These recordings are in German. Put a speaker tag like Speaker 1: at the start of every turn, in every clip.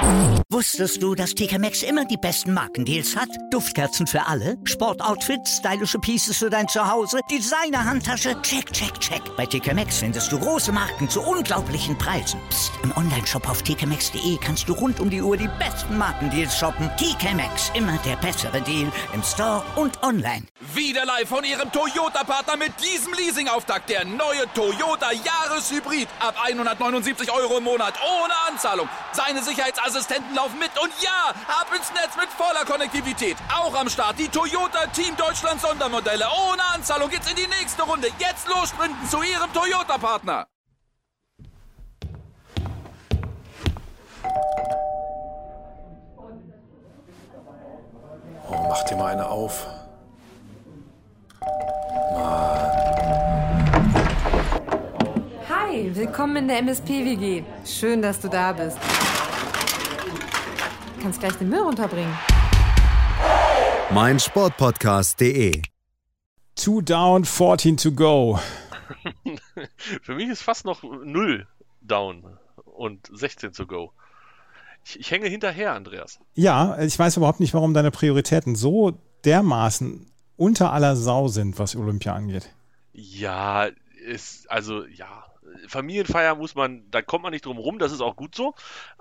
Speaker 1: Wusstest du, dass TK Maxx immer die besten Markendeals hat? Duftkerzen für alle, Sportoutfits, stylische Pieces für dein Zuhause, Designer-Handtasche, check, check, check. Bei TK Maxx findest du große Marken zu unglaublichen Preisen. Psst. Im Onlineshop auf tkmaxx.de kannst du rund um die Uhr die besten Markendeals shoppen. TK Maxx, immer der bessere Deal im Store und online.
Speaker 2: Wieder live von Ihrem Toyota-Partner mit diesem Leasing-Auftakt. Der neue Toyota Jahreshybrid. Ab 179 € im Monat. Ohne Anzahlung. Seine Sicherheitsassistenten laufen mit. Und ja, ab ins Netz mit voller Konnektivität. Auch am Start die Toyota Team Deutschland Sondermodelle. Ohne Anzahlung geht's in die nächste Runde. Jetzt los sprinten zu Ihrem Toyota-Partner.
Speaker 3: Oh, mach dir mal eine auf.
Speaker 4: Hi, willkommen in der MSP-WG. Schön, dass du da bist. Du kannst gleich den Müll runterbringen.
Speaker 5: meinsportpodcast.de
Speaker 6: 2 down, 14 to go.
Speaker 7: Für mich ist fast noch 0 down und 16 to go. Ich hänge hinterher, Andreas.
Speaker 6: Ja, ich weiß überhaupt nicht, warum deine Prioritäten so dermaßen unter aller Sau sind, was Olympia angeht.
Speaker 7: Ja, Familienfeier da kommt man nicht drum rum, das ist auch gut so.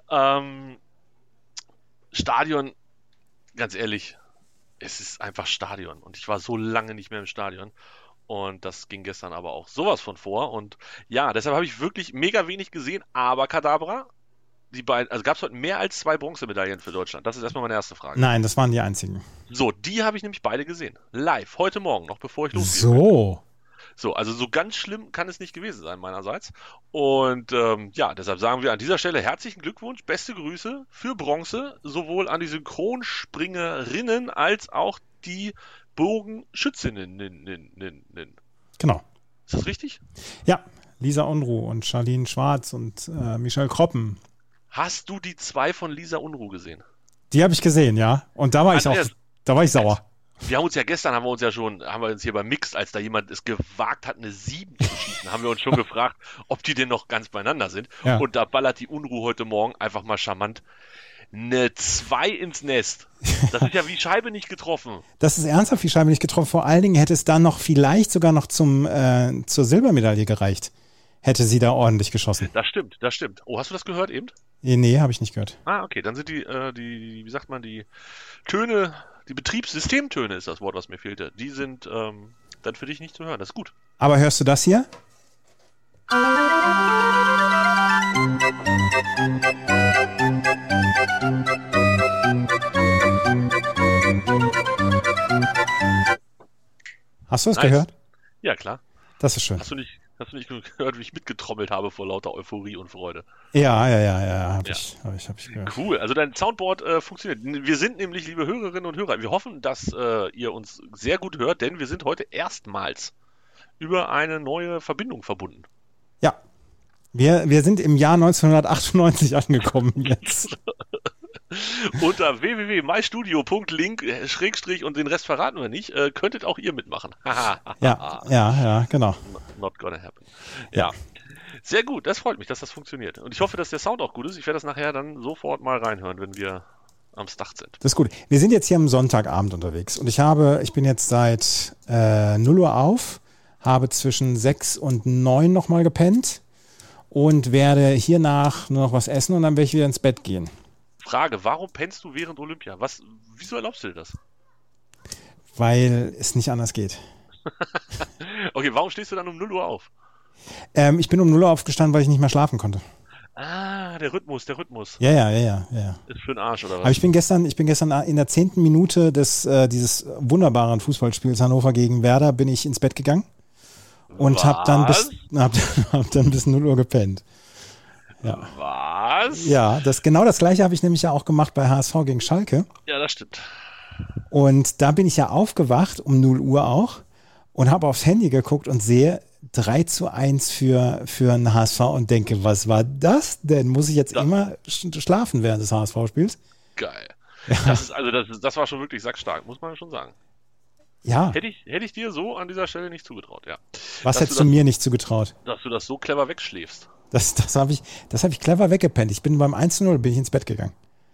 Speaker 7: Stadion, ganz ehrlich, es ist einfach Stadion und ich war so lange nicht mehr im Stadion und das ging gestern aber auch sowas von vor und ja, deshalb habe ich wirklich mega wenig gesehen, aber Kadabra, die beiden, also gab es heute mehr als 2 Bronzemedaillen für Deutschland? Das ist erstmal meine erste Frage.
Speaker 6: Nein, das waren die einzigen.
Speaker 7: So, die habe ich nämlich beide gesehen. Live, heute Morgen, noch bevor ich losgehe. So, also so ganz schlimm kann es nicht gewesen sein meinerseits. Und deshalb sagen wir an dieser Stelle herzlichen Glückwunsch, beste Grüße für Bronze, sowohl an die Synchronspringerinnen als auch die Bogenschützinnen.
Speaker 6: Genau.
Speaker 7: Ist das richtig?
Speaker 6: Ja, Lisa Unruh und Charlene Schwarz und Michelle Kroppen.
Speaker 7: Hast du die 2 von Lisa Unruh gesehen?
Speaker 6: Die habe ich gesehen, ja. Und da war ich sauer.
Speaker 7: Wir haben uns ja gestern, haben wir uns hier beim Mixed, als da jemand es gewagt hat, eine 7 zu schießen, haben wir uns schon gefragt, ob die denn noch ganz beieinander sind.
Speaker 6: Ja.
Speaker 7: Und da ballert die Unruh heute Morgen einfach mal charmant eine 2 ins Nest. Das ist ja wie Scheibe nicht getroffen.
Speaker 6: Das ist ernsthaft wie Scheibe nicht getroffen. Vor allen Dingen hätte es dann vielleicht sogar noch zur Silbermedaille gereicht. Hätte sie da ordentlich geschossen.
Speaker 7: Das stimmt. Oh, hast du das gehört eben?
Speaker 6: Nee, habe ich nicht gehört.
Speaker 7: Ah, okay, dann sind die Töne, die Betriebssystemtöne ist das Wort, was mir fehlte. Die sind dann für dich nicht zu hören. Das ist gut.
Speaker 6: Aber hörst du das hier? Hast du es gehört?
Speaker 7: Ja, klar.
Speaker 6: Das ist schön.
Speaker 7: Hast du nicht gehört, wie ich mitgetrommelt habe vor lauter Euphorie und Freude?
Speaker 6: Ja, hab ich gehört.
Speaker 7: Cool, also dein Soundboard funktioniert. Wir sind nämlich, liebe Hörerinnen und Hörer, wir hoffen, dass ihr uns sehr gut hört, denn wir sind heute erstmals über eine neue Verbindung verbunden.
Speaker 6: Ja, wir sind im Jahr 1998 angekommen jetzt.
Speaker 7: Unter www.mystudio.link / und den Rest verraten wir nicht, könntet auch ihr mitmachen.
Speaker 6: ja, genau.
Speaker 7: Not gonna happen. Ja. Sehr gut, das freut mich, dass das funktioniert. Und ich hoffe, dass der Sound auch gut ist. Ich werde das nachher dann sofort mal reinhören, wenn wir am Start sind.
Speaker 6: Das ist gut. Wir sind jetzt hier am Sonntagabend unterwegs und ich bin jetzt seit 0 Uhr auf, habe zwischen 6 und 9 nochmal gepennt und werde hiernach nur noch was essen und dann werde ich wieder ins Bett gehen.
Speaker 7: Frage, warum pennst du während Olympia? Wieso erlaubst du dir das?
Speaker 6: Weil es nicht anders geht.
Speaker 7: Okay, warum stehst du dann um 0 Uhr auf?
Speaker 6: Ich bin um 0 Uhr aufgestanden, weil ich nicht mehr schlafen konnte.
Speaker 7: Ah, der Rhythmus.
Speaker 6: Ja.
Speaker 7: Ist für den Arsch, oder was?
Speaker 6: Aber ich bin gestern in der 10. Minute dieses wunderbaren Fußballspiels Hannover gegen Werder bin ich ins Bett gegangen und habe dann bis 0 Uhr gepennt. Ja.
Speaker 7: Was?
Speaker 6: Ja, genau das Gleiche habe ich nämlich ja auch gemacht bei HSV gegen Schalke.
Speaker 7: Ja, das stimmt.
Speaker 6: Und da bin ich ja aufgewacht, um 0 Uhr auch, und habe aufs Handy geguckt und sehe 3:1 für einen HSV und denke, was war das denn? Muss ich jetzt immer schlafen während des HSV-Spiels?
Speaker 7: Geil.
Speaker 6: Ja.
Speaker 7: Das war schon wirklich sackstark, muss man schon sagen.
Speaker 6: Ja.
Speaker 7: Hätte ich dir so an dieser Stelle nicht zugetraut, ja.
Speaker 6: Was hättest du mir nicht zugetraut?
Speaker 7: Dass du das so clever wegschläfst.
Speaker 6: Das habe ich clever weggepennt. Ich bin beim 1:0 bin ich ins Bett gegangen.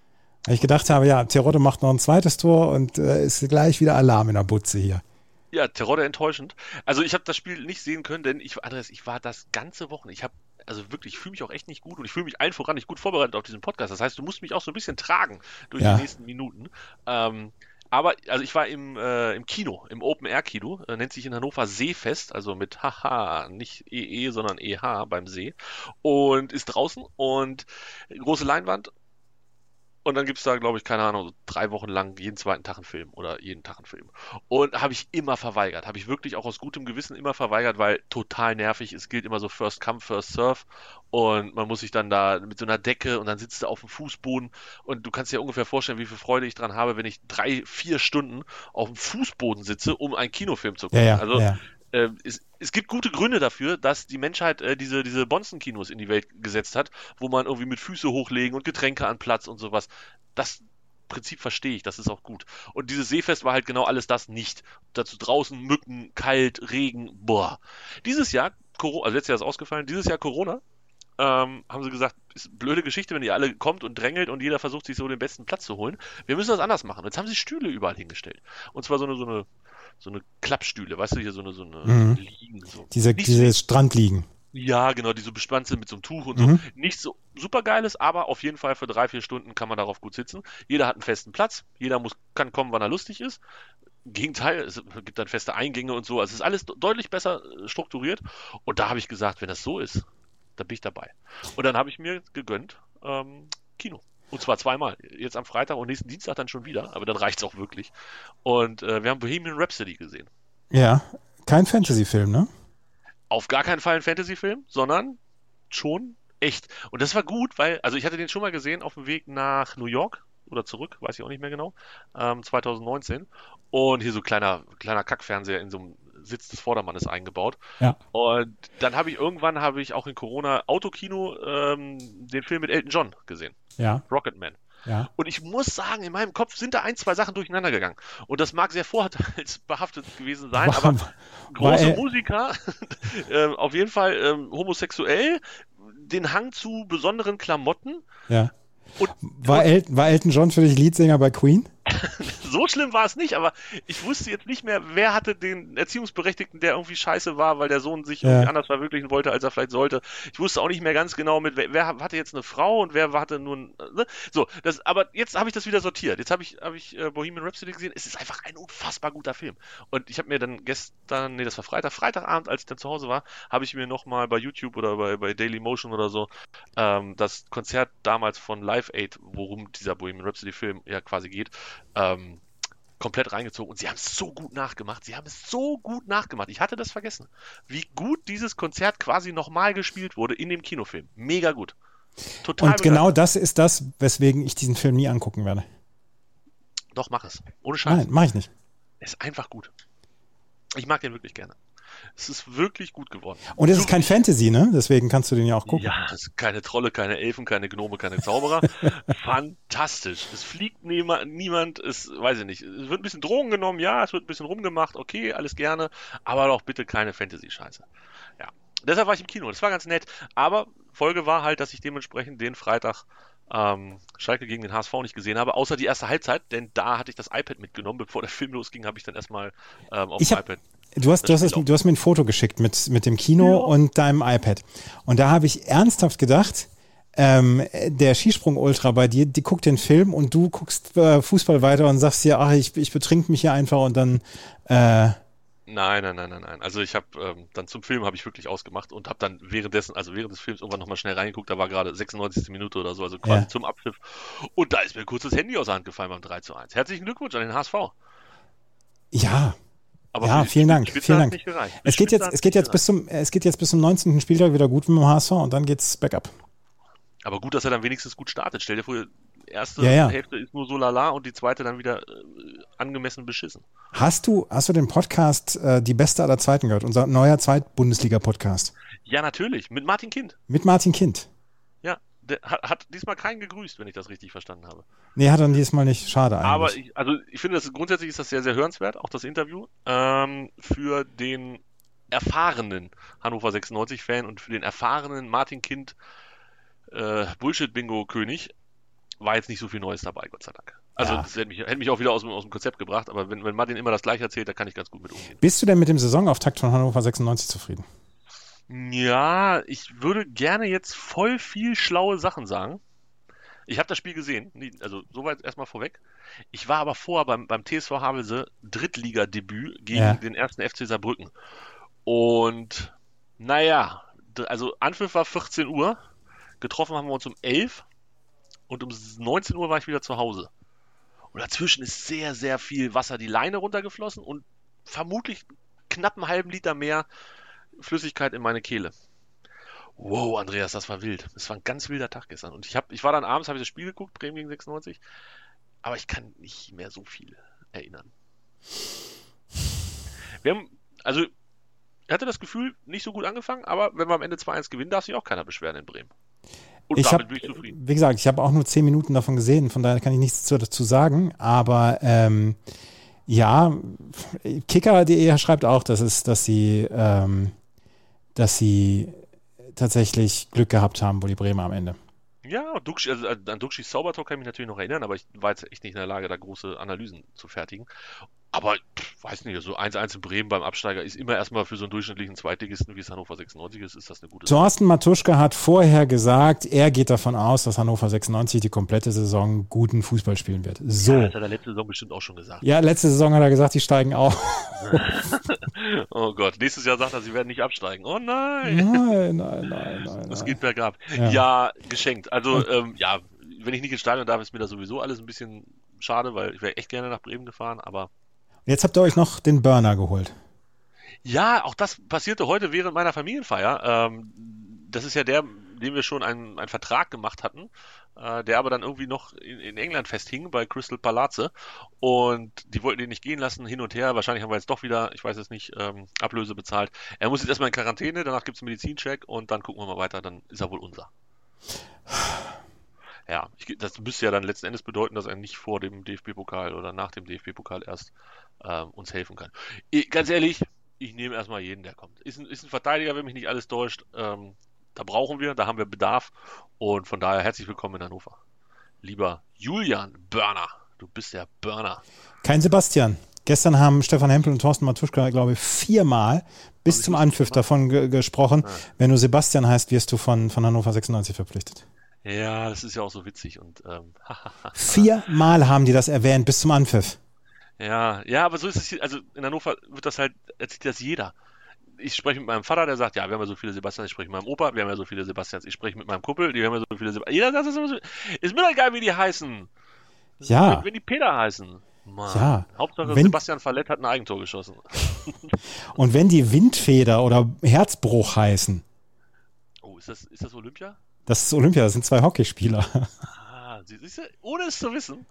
Speaker 6: Weil ich gedacht habe, ja, Terodde macht noch ein zweites Tor und ist gleich wieder Alarm in der Butze hier.
Speaker 7: Ja, Terodde enttäuschend. Also ich habe das Spiel nicht sehen können, denn ich war das ganze Wochenende, ich fühle mich auch echt nicht gut und ich fühle mich allen voran nicht gut vorbereitet auf diesen Podcast. Das heißt, du musst mich auch so ein bisschen tragen durch die nächsten Minuten. Aber ich war im Kino, im Open-Air-Kino, nennt sich in Hannover Seefest, also mit Haha, nicht EE, sondern EH beim See, und ist draußen und große Leinwand. Und dann gibt's da, glaube ich, keine Ahnung, 3 Wochen lang jeden zweiten Tag einen Film oder jeden Tag einen Film. Und habe ich immer verweigert. Habe ich wirklich auch aus gutem Gewissen immer verweigert, weil total nervig. Es gilt immer so First Come, First Serve. Und man muss sich dann da mit so einer Decke und dann sitzt du auf dem Fußboden. Und du kannst dir ungefähr vorstellen, wie viel Freude ich dran habe, wenn ich 3-4 Stunden auf dem Fußboden sitze, um einen Kinofilm zu gucken. Es gibt gute Gründe dafür, dass die Menschheit diese Bonzen-Kinos in die Welt gesetzt hat, wo man irgendwie mit Füße hochlegen und Getränke an Platz und sowas. Das Prinzip verstehe ich, das ist auch gut. Und dieses Seefest war halt genau alles das nicht. Dazu draußen Mücken, kalt, Regen, boah. Dieses Jahr, also letztes Jahr ist ausgefallen, dieses Jahr Corona, haben sie gesagt, ist eine blöde Geschichte, wenn ihr alle kommt und drängelt und jeder versucht, sich so den besten Platz zu holen. Wir müssen das anders machen. Jetzt haben sie Stühle überall hingestellt. Und zwar so eine Klappstühle, weißt du, hier so eine Liegen. So.
Speaker 6: Diese Strandliegen.
Speaker 7: Ja, genau, die so bespannt sind mit so einem Tuch und so. Nicht so super geiles, aber auf jeden Fall für 3-4 Stunden kann man darauf gut sitzen. Jeder hat einen festen Platz, jeder kann kommen, wann er lustig ist. Im Gegenteil, es gibt dann feste Eingänge und so. Also es ist alles deutlich besser strukturiert. Und da habe ich gesagt, wenn das so ist, dann bin ich dabei. Und dann habe ich mir gegönnt, Kino. Und zwar 2-mal. Jetzt am Freitag und nächsten Dienstag dann schon wieder. Aber dann reicht's auch wirklich. Und wir haben Bohemian Rhapsody gesehen.
Speaker 6: Ja, kein Fantasy-Film, ne?
Speaker 7: Auf gar keinen Fall ein Fantasy-Film, sondern schon echt. Und das war gut, weil, also ich hatte den schon mal gesehen auf dem Weg nach New York oder zurück, weiß ich auch nicht mehr genau, 2019. Und hier so kleiner Kackfernseher in so einem Sitz des Vordermannes eingebaut.
Speaker 6: Ja.
Speaker 7: Und dann habe ich auch in Corona Autokino den Film mit Elton John gesehen.
Speaker 6: Ja.
Speaker 7: Rocketman.
Speaker 6: Ja.
Speaker 7: Und ich muss sagen, in meinem Kopf sind da 1-2 Sachen durcheinander gegangen. Und das mag sehr vorurteilsbehaftet gewesen sein, aber große Musiker, auf jeden Fall homosexuell, den Hang zu besonderen Klamotten.
Speaker 6: Ja. War Elton John für dich Leadsänger bei Queen?
Speaker 7: So schlimm war es nicht, aber ich wusste jetzt nicht mehr, wer hatte den Erziehungsberechtigten, der irgendwie scheiße war, weil der Sohn sich irgendwie anders verwirklichen wollte, als er vielleicht sollte. Ich wusste auch nicht mehr ganz genau, wer hatte jetzt eine Frau und wer hatte nur ein... Ne? So, aber jetzt habe ich das wieder sortiert. Jetzt habe ich Bohemian Rhapsody gesehen. Es ist einfach ein unfassbar guter Film. Und ich habe mir dann das war Freitagabend, als ich dann zu Hause war, habe ich mir nochmal bei YouTube oder bei Dailymotion oder so das Konzert damals von Live Aid, worum dieser Bohemian Rhapsody Film ja quasi geht, komplett reingezogen und sie haben es so gut nachgemacht. Ich hatte das vergessen, wie gut dieses Konzert quasi nochmal gespielt wurde in dem Kinofilm. Mega gut. Total
Speaker 6: und genau das ist das, weswegen ich diesen Film nie angucken werde.
Speaker 7: Doch, mach es. Ohne Scheiß.
Speaker 6: Nein, mach ich nicht.
Speaker 7: Es ist einfach gut. Ich mag den wirklich gerne. Es ist wirklich gut geworden.
Speaker 6: Und es ist kein Fantasy, ne? Deswegen kannst du den ja auch gucken.
Speaker 7: Ja, es sind keine Trolle, keine Elfen, keine Gnome, keine Zauberer. Fantastisch. Es fliegt niemand, weiß ich nicht. Es wird ein bisschen Drogen genommen, ja, es wird ein bisschen rumgemacht, okay, alles gerne, aber doch bitte keine Fantasy-Scheiße. Ja. Deshalb war ich im Kino, das war ganz nett. Aber Folge war halt, dass ich dementsprechend den Freitag Schalke gegen den HSV nicht gesehen habe, außer die erste Halbzeit, denn da hatte ich das iPad mitgenommen. Bevor der Film losging, habe ich dann erstmal auf dem iPad.
Speaker 6: Du hast mir ein Foto geschickt mit dem Kino und deinem iPad. Und da habe ich ernsthaft gedacht, der Skisprung-Ultra bei dir, die guckt den Film und du guckst Fußball weiter und sagst dir, ach, ich betrink mich hier einfach und dann...
Speaker 7: Nein. Also ich habe dann zum Film habe ich wirklich ausgemacht und habe dann während des Films irgendwann nochmal schnell reingeguckt, da war gerade 96. Minute oder so, also quasi zum Abpfiff. Und da ist mir kurz das Handy aus der Hand gefallen beim 3:1. Herzlichen Glückwunsch an den HSV.
Speaker 6: Ja. Aber vielen Dank. Es geht jetzt bis zum 19. Spieltag wieder gut mit dem HSV und dann geht's bergab.
Speaker 7: Aber gut, dass er dann wenigstens gut startet. Stell dir vor, die erste Hälfte ist nur so lala und die zweite dann wieder angemessen beschissen. Hast
Speaker 6: du den Podcast Die Beste aller Zeiten gehört? Unser neuer Zweit-Bundesliga-Podcast.
Speaker 7: Ja, natürlich. Mit Martin Kind. Ja, der hat diesmal keinen gegrüßt, wenn ich das richtig verstanden habe.
Speaker 6: Nee, hat er diesmal nicht. Schade eigentlich.
Speaker 7: Aber ich finde, grundsätzlich ist das sehr, sehr hörenswert, auch das Interview, für den erfahrenen Hannover 96-Fan und für den erfahrenen Martin Kind Bullshit-Bingo-König. war jetzt nicht so viel Neues dabei, Gott sei Dank. Also das hätte mich auch wieder aus dem Konzept gebracht, aber wenn Martin immer das Gleiche erzählt, da kann ich ganz gut mit umgehen.
Speaker 6: Bist du denn mit dem Saisonauftakt von Hannover 96 zufrieden?
Speaker 7: Ja, ich würde gerne jetzt voll viel schlaue Sachen sagen. Ich habe das Spiel gesehen, also soweit erstmal vorweg. Ich war aber vorher beim TSV Havelse Drittligadebüt gegen den 1. FC Saarbrücken. Und naja, also Anpfiff war 14 Uhr, getroffen haben wir uns um 11 und um 19 Uhr war ich wieder zu Hause. Und dazwischen ist sehr, sehr viel Wasser die Leine runtergeflossen und vermutlich knapp einen halben Liter mehr Flüssigkeit in meine Kehle. Wow, Andreas, das war wild. Das war ein ganz wilder Tag gestern. Und ich war dann abends, habe ich das Spiel geguckt, Bremen gegen 96, aber ich kann nicht mehr so viel erinnern. Ich hatte das Gefühl, nicht so gut angefangen, aber wenn wir am Ende 2-1 gewinnen, darf sich auch keiner beschweren in Bremen. Und damit bin ich zufrieden. Wie
Speaker 6: gesagt, ich habe auch nur 10 Minuten davon gesehen, von daher kann ich nichts dazu sagen, aber ja, Kicker.de schreibt auch, dass sie tatsächlich Glück gehabt haben, wo die Bremer am Ende.
Speaker 7: Ja, an Duxchis Zaubertor kann ich mich natürlich noch erinnern, aber ich war jetzt echt nicht in der Lage, da große Analysen zu fertigen. Aber, weiß nicht, so 1-1 in Bremen beim Absteiger ist immer erstmal für so einen durchschnittlichen Zweitligisten, wie es Hannover 96 ist das eine gute Sache.
Speaker 6: Thorsten Matuschka hat vorher gesagt, er geht davon aus, dass Hannover 96 die komplette Saison guten Fußball spielen wird. So. Ja,
Speaker 7: das hat er letzte Saison bestimmt auch schon gesagt.
Speaker 6: Ja, letzte Saison hat er gesagt, die steigen auf.
Speaker 7: Oh Gott, nächstes Jahr sagt er, sie werden nicht absteigen. Oh nein.
Speaker 6: Nein.
Speaker 7: Das geht bergab. Ja, geschenkt. Also, wenn ich nicht ins Stadion darf, ist mir das sowieso alles ein bisschen schade, weil ich wäre echt gerne nach Bremen gefahren, aber
Speaker 6: jetzt habt ihr euch noch den Burner geholt.
Speaker 7: Ja, auch das passierte heute während meiner Familienfeier. Das ist ja der, dem wir schon einen Vertrag gemacht hatten, der aber dann irgendwie noch in England festhing bei Crystal Palace und die wollten den nicht gehen lassen, hin und her. Wahrscheinlich haben wir jetzt doch wieder, ich weiß es nicht, Ablöse bezahlt. Er muss jetzt erstmal in Quarantäne, danach gibt es einen Medizincheck und dann gucken wir mal weiter, dann ist er wohl unser. Ja, das müsste ja dann letzten Endes bedeuten, dass er nicht vor dem DFB-Pokal oder nach dem DFB-Pokal erst uns helfen kann. Ganz ehrlich, ich nehme erstmal jeden, der kommt. Ist ein Verteidiger, wenn mich nicht alles täuscht. Da haben wir Bedarf und von daher herzlich willkommen in Hannover. Lieber Julian Börner, du bist der Börner.
Speaker 6: Kein Sebastian. Gestern haben Stefan Hempel und Thorsten Matuschka, glaube ich, 4-mal bis zum Anpfiff davon gesprochen. Ja. Wenn du Sebastian heißt, wirst du von Hannover 96 verpflichtet.
Speaker 7: Ja, das ist ja auch so witzig. Und
Speaker 6: 4-mal haben die das erwähnt bis zum Anpfiff.
Speaker 7: Ja, aber so ist es hier. Also in Hannover wird das halt, erzählt das jeder. Ich spreche mit meinem Vater, der sagt, ja, wir haben ja so viele Sebastians. Ich spreche mit meinem Opa, wir haben ja so viele Sebastians. Ich spreche mit meinem Kumpel, die haben ja so viele Sebastians. Jeder sagt, ist mir doch egal, wie die heißen.
Speaker 6: Ja.
Speaker 7: Wenn die Peter heißen. Mann.
Speaker 6: Ja.
Speaker 7: Hauptsache Sebastian Fallett hat ein Eigentor geschossen.
Speaker 6: Und wenn die Windfeder oder Herzbruch heißen.
Speaker 7: Oh, ist das Olympia?
Speaker 6: Das ist Olympia, das sind 2 Hockeyspieler.
Speaker 7: Siehst du, ohne es zu wissen,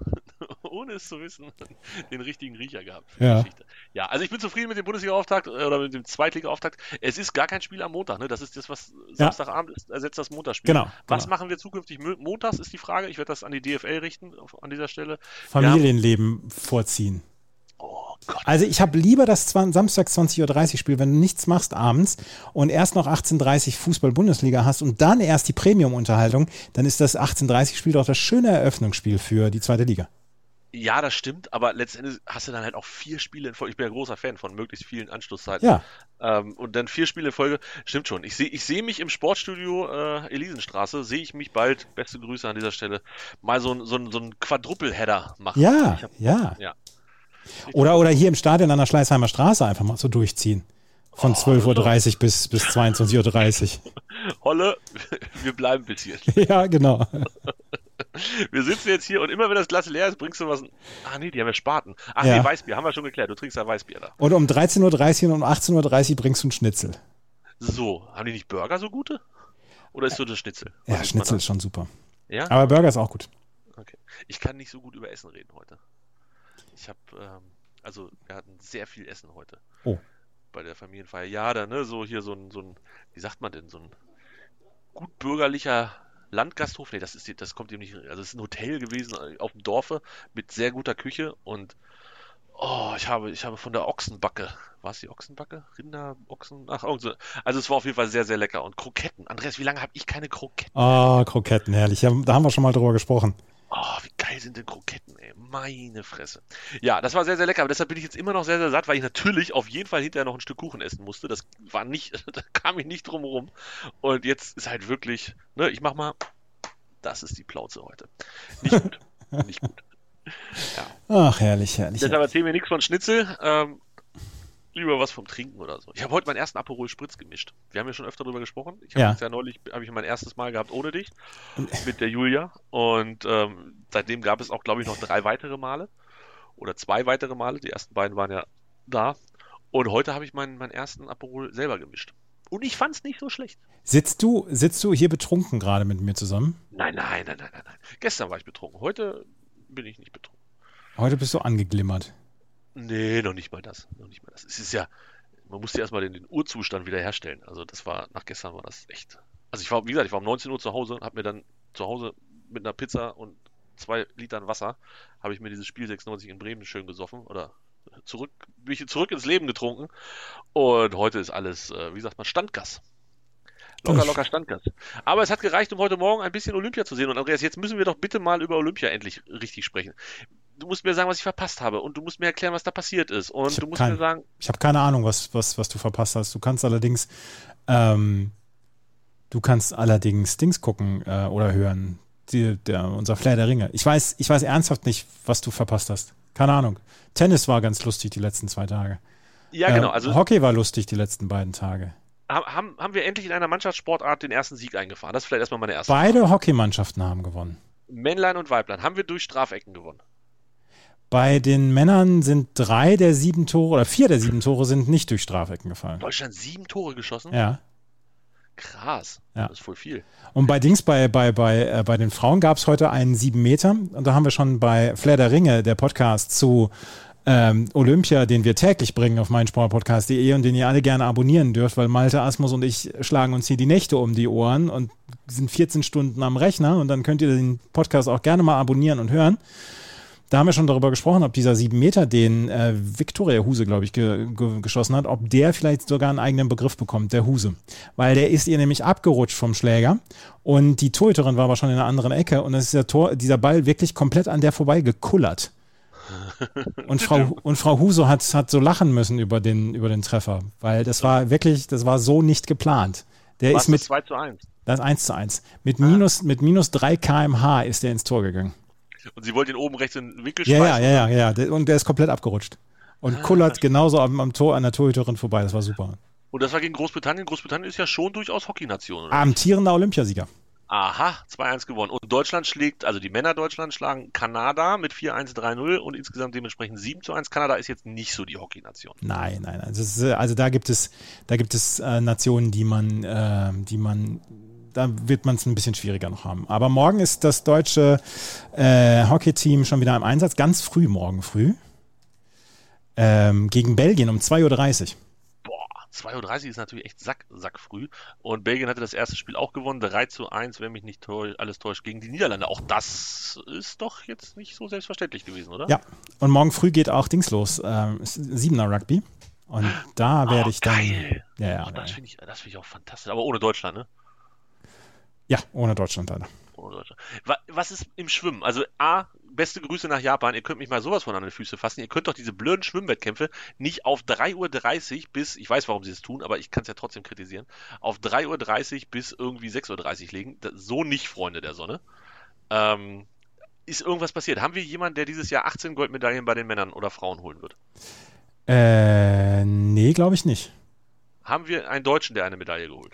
Speaker 7: den richtigen Riecher gehabt für
Speaker 6: die
Speaker 7: Geschichte. Ja, also ich bin zufrieden mit dem Bundesliga-Auftakt oder mit dem Zweitliga-Auftakt. Es ist gar kein Spiel am Montag, ne? Das ist das, was Samstagabend ist, ersetzt das Montagsspiel.
Speaker 6: Genau.
Speaker 7: Was machen wir zukünftig montags, ist die Frage. Ich werde das an die DFL richten, an dieser Stelle.
Speaker 6: Familienleben vorziehen.
Speaker 7: Oh Gott.
Speaker 6: Also ich habe lieber das Samstag 20.30 Uhr Spiel, wenn du nichts machst abends und erst noch 18.30 Uhr Fußball-Bundesliga hast und dann erst die Premium-Unterhaltung, dann ist das 18.30 Uhr Spiel doch das schöne Eröffnungsspiel für die zweite Liga.
Speaker 7: Ja, das stimmt, aber letztendlich hast du dann halt auch 4 Spiele in Folge. Ich bin ja großer Fan von möglichst vielen Anschlusszeiten.
Speaker 6: Ja.
Speaker 7: Und dann 4 Spiele in Folge, stimmt schon. Ich seh mich im Sportstudio Elisenstraße, sehe ich mich bald, beste Grüße an dieser Stelle, mal so ein Quadruple-Header machen.
Speaker 6: Ja. Oder hier im Stadion an der Schleißheimer Straße einfach mal so durchziehen. Von 12.30 Uhr bis 22.30 Uhr.
Speaker 7: Holle, wir bleiben bis hier.
Speaker 6: Ja, genau.
Speaker 7: Wir sitzen jetzt hier und immer wenn das Glas leer ist, bringst du was. Ah nee, die haben ja Spaten. Ach nee, Weißbier, haben wir schon geklärt. Du trinkst ja Weißbier da.
Speaker 6: Und um 13.30 Uhr und um 18.30 Uhr bringst du einen Schnitzel.
Speaker 7: So, haben die nicht Burger so gute? Oder ist so das Schnitzel?
Speaker 6: Ja, Schnitzel ist schon super.
Speaker 7: Ja?
Speaker 6: Aber Burger ist auch gut.
Speaker 7: Okay. Ich kann nicht so gut über Essen reden heute. Ich habe, wir hatten sehr viel Essen heute.
Speaker 6: Oh.
Speaker 7: Bei der Familienfeier. Ja, da, ne, so hier so ein, wie sagt man denn, so ein gut bürgerlicher Landgasthof. Nee, das kommt eben nicht, also es ist ein Hotel gewesen auf dem Dorfe mit sehr guter Küche und ich habe von der Ochsenbacke, war es die Ochsenbacke? Rinder, Ochsen, also es war auf jeden Fall sehr, sehr lecker. Und Kroketten. Andreas, wie lange habe ich keine Kroketten?
Speaker 6: Kroketten, herrlich. Ja, da haben wir schon mal drüber gesprochen.
Speaker 7: wie geil sind denn Kroketten, ey. Meine Fresse. Ja, das war sehr, sehr lecker. Aber deshalb bin ich jetzt immer noch sehr, sehr satt, weil ich natürlich auf jeden Fall hinterher noch ein Stück Kuchen essen musste. Das war nicht, da kam ich nicht drum herum. Und jetzt ist halt wirklich, ne, ich mach mal, das ist die Plauze heute. Nicht gut. Nicht gut. Ja.
Speaker 6: Ach, herrlich, herrlich.
Speaker 7: Deshalb erzählen wir nichts von Schnitzel. Lieber was vom Trinken oder so. Ich habe heute meinen ersten Aperol Spritz gemischt. Wir haben ja schon öfter darüber gesprochen. Ich habe jetzt ja neulich, habe ich mein erstes Mal gehabt ohne dich mit der Julia. Und seitdem gab es auch, glaube ich, noch 3 weitere Male oder 2 weitere Male. Die ersten beiden waren ja da. Und heute habe ich meinen ersten Aperol selber gemischt. Und ich fand es nicht so schlecht.
Speaker 6: Sitzt du hier betrunken gerade mit mir zusammen?
Speaker 7: Nein. Gestern war ich betrunken. Heute bin ich nicht betrunken.
Speaker 6: Heute bist du angeglimmert.
Speaker 7: Nee, noch nicht mal das. Es ist ja, man musste erstmal den Urzustand wieder herstellen. Also nach gestern war das echt. Also ich war um 19 Uhr zu Hause und habe mir dann zu Hause mit einer Pizza und 2 Litern Wasser, habe ich mir dieses Spiel 96 in Bremen schön gesoffen oder bin ich zurück ins Leben getrunken. Und heute ist alles, wie sagt man, Standgas. Locker Standgas. Aber es hat gereicht, um heute Morgen ein bisschen Olympia zu sehen. Und Andreas, jetzt müssen wir doch bitte mal über Olympia endlich richtig sprechen. Du musst mir sagen, was ich verpasst habe. Und du musst mir erklären, was da passiert ist. Und du musst mir sagen...
Speaker 6: Ich habe keine Ahnung, was du verpasst hast. Du kannst allerdings Dings gucken oder hören. Unser Flair der Ringe. Ich weiß ernsthaft nicht, was du verpasst hast. Keine Ahnung. Tennis war ganz lustig die letzten 2 Tage.
Speaker 7: Ja, genau. Also
Speaker 6: Hockey war lustig die letzten beiden Tage.
Speaker 7: Haben wir endlich in einer Mannschaftssportart den ersten Sieg eingefahren? Das ist vielleicht erstmal meine erste
Speaker 6: Beide Frage. Hockeymannschaften haben gewonnen.
Speaker 7: Männlein und Weiblein. Haben wir durch Strafecken gewonnen?
Speaker 6: Bei den Männern sind 3 der 7 Tore oder 4 der 7 Tore sind nicht durch Strafecken gefallen.
Speaker 7: Deutschland 7 Tore geschossen?
Speaker 6: Ja.
Speaker 7: Krass.
Speaker 6: Ja.
Speaker 7: Das ist voll viel.
Speaker 6: Und bei den Frauen gab es heute einen 7 Meter. Und da haben wir schon bei Flair der Ringe, der Podcast zu Olympia, den wir täglich bringen auf meinsportpodcast.de und den ihr alle gerne abonnieren dürft, weil Malte Asmus und ich schlagen uns hier die Nächte um die Ohren und sind 14 Stunden am Rechner und dann könnt ihr den Podcast auch gerne mal abonnieren und hören. Da haben wir schon darüber gesprochen, ob dieser 7 Meter, den Viktoria Huse, glaube ich, geschossen hat, ob der vielleicht sogar einen eigenen Begriff bekommt, der Huse. Weil der ist ihr nämlich abgerutscht vom Schläger und die Torhüterin war aber schon in einer anderen Ecke und dann ist dieser Ball wirklich komplett an der vorbei gekullert. Und Frau Huse hat so lachen müssen über den Treffer, weil das war so nicht geplant. Der ist mit
Speaker 7: 2:1.
Speaker 6: Das ist 1:1. Mit minus 3 km/h ist der ins Tor gegangen.
Speaker 7: Und sie wollte ihn oben rechts in den Winkel schmeißen?
Speaker 6: Ja. Und der ist komplett abgerutscht. Und kullert genauso am Tor an der Torhüterin vorbei. Das war super.
Speaker 7: Und das war gegen Großbritannien. Großbritannien ist ja schon durchaus Hockeynation, oder?
Speaker 6: Amtierender Olympiasieger.
Speaker 7: Aha, 2:1 gewonnen. Und Deutschland die Männer Deutschland schlagen Kanada mit 4:1, 3:0 und insgesamt dementsprechend 7:1. Kanada ist jetzt nicht so die Hockeynation. Nein.
Speaker 6: Also da gibt es Nationen, da wird man es ein bisschen schwieriger noch haben. Aber morgen ist das deutsche Hockey-Team schon wieder im Einsatz. Ganz früh, morgen früh. Gegen Belgien um 2:30 Uhr.
Speaker 7: 2:30 Uhr ist natürlich echt sackfrüh. Und Belgien hatte das erste Spiel auch gewonnen, 3:1, wenn mich nicht alles täuscht, gegen die Niederlande. Auch das ist doch jetzt nicht so selbstverständlich gewesen, oder?
Speaker 6: Ja, und morgen früh geht auch Dings los, 7er Rugby. Und da werde ich dann...
Speaker 7: Geil.
Speaker 6: Ja,
Speaker 7: das finde ich auch fantastisch. Aber ohne Deutschland, ne?
Speaker 6: Ja, ohne Deutschland leider.
Speaker 7: Was ist im Schwimmen? Also beste Grüße nach Japan. Ihr könnt mich mal sowas von an die Füße fassen. Ihr könnt doch diese blöden Schwimmwettkämpfe nicht auf 3:30 Uhr bis, ich weiß, warum sie es tun, aber ich kann es ja trotzdem kritisieren, auf 3:30 Uhr bis irgendwie 6:30 Uhr legen. So nicht, Freunde der Sonne. Ist irgendwas passiert? Haben wir jemanden, der dieses Jahr 18 Goldmedaillen bei den Männern oder Frauen holen wird?
Speaker 6: Nee, glaube ich nicht.
Speaker 7: Haben wir einen Deutschen, der eine Medaille geholt?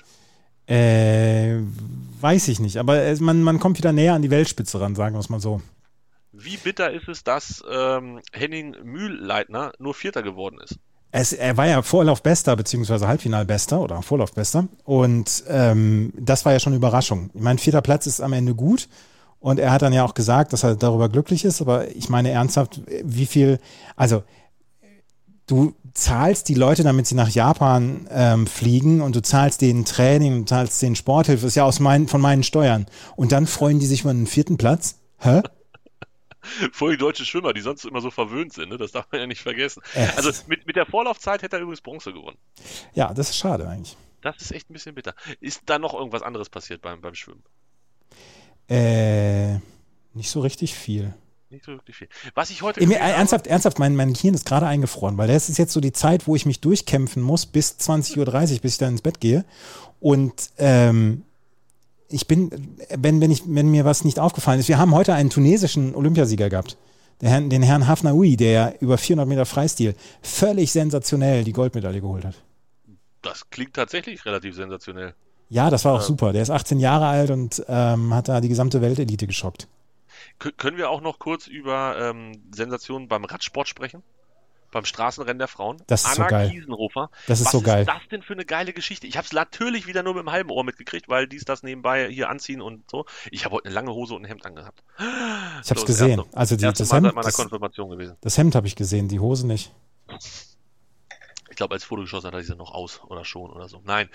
Speaker 6: Weiß ich nicht, aber man kommt wieder näher an die Weltspitze ran, sagen wir es mal so.
Speaker 7: Wie bitter ist es, dass Henning Mühlleitner nur Vierter geworden ist?
Speaker 6: Er war ja Vorlaufbester, beziehungsweise Halbfinalbester oder Vorlaufbester und das war ja schon eine Überraschung. Ich meine, 4. Platz ist am Ende gut und er hat dann ja auch gesagt, dass er darüber glücklich ist, aber ich meine ernsthaft, wie viel, also du zahlst die Leute, damit sie nach Japan fliegen und du zahlst denen Training, du zahlst denen Sporthilfe, das ist ja von meinen Steuern. Und dann freuen die sich über einen 4. Platz? Hä?
Speaker 7: Voll die deutsche Schwimmer, die sonst immer so verwöhnt sind, ne? Das darf man ja nicht vergessen. Also mit der Vorlaufzeit hätte er übrigens Bronze gewonnen.
Speaker 6: Ja, das ist schade eigentlich.
Speaker 7: Das ist echt ein bisschen bitter. Ist da noch irgendwas anderes passiert beim Schwimmen?
Speaker 6: Nicht so richtig viel.
Speaker 7: Nicht so wirklich viel. Was ich heute
Speaker 6: ernsthaft, mein Gehirn ist gerade eingefroren, weil das ist jetzt so die Zeit, wo ich mich durchkämpfen muss bis 20:30 Uhr, bis ich dann ins Bett gehe. Und ich bin, wenn mir was nicht aufgefallen ist, wir haben heute einen tunesischen Olympiasieger gehabt. Den Herrn Hafnaoui, der über 400 Meter Freistil völlig sensationell die Goldmedaille geholt hat.
Speaker 7: Das klingt tatsächlich relativ sensationell.
Speaker 6: Ja, das war auch super. Der ist 18 Jahre alt und hat da die gesamte Weltelite geschockt.
Speaker 7: Können wir auch noch kurz über Sensationen beim Radsport sprechen? Beim Straßenrennen der Frauen?
Speaker 6: Das ist so geil.
Speaker 7: Kiesenhofer.
Speaker 6: Das ist so geil.
Speaker 7: Was ist das denn für eine geile Geschichte? Ich habe es natürlich wieder nur mit dem halben Ohr mitgekriegt, weil die das nebenbei hier anziehen und so. Ich habe heute eine lange Hose und ein Hemd angehabt.
Speaker 6: Ich habe es gesehen. Also das
Speaker 7: Mal
Speaker 6: Hemd,
Speaker 7: seit meiner Konfirmation gewesen.
Speaker 6: Das Hemd habe ich gesehen, die Hose nicht.
Speaker 7: Ich glaube, als Foto geschossen hat er diese noch aus oder schon oder so. Nein.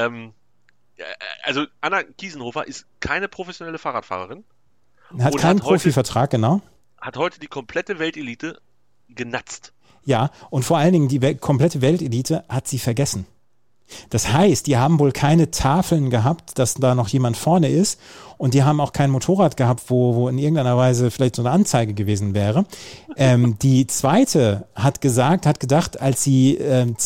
Speaker 7: Also Anna Kiesenhofer ist keine professionelle Fahrradfahrerin.
Speaker 6: Hat keinen Profivertrag, genau.
Speaker 7: Hat heute die komplette Weltelite genatzt.
Speaker 6: Ja, und vor allen Dingen die komplette Weltelite hat sie vergessen. Das heißt, die haben wohl keine Tafeln gehabt, dass da noch jemand vorne ist, und die haben auch kein Motorrad gehabt, wo in irgendeiner Weise vielleicht so eine Anzeige gewesen wäre. Die zweite hat gedacht, als sie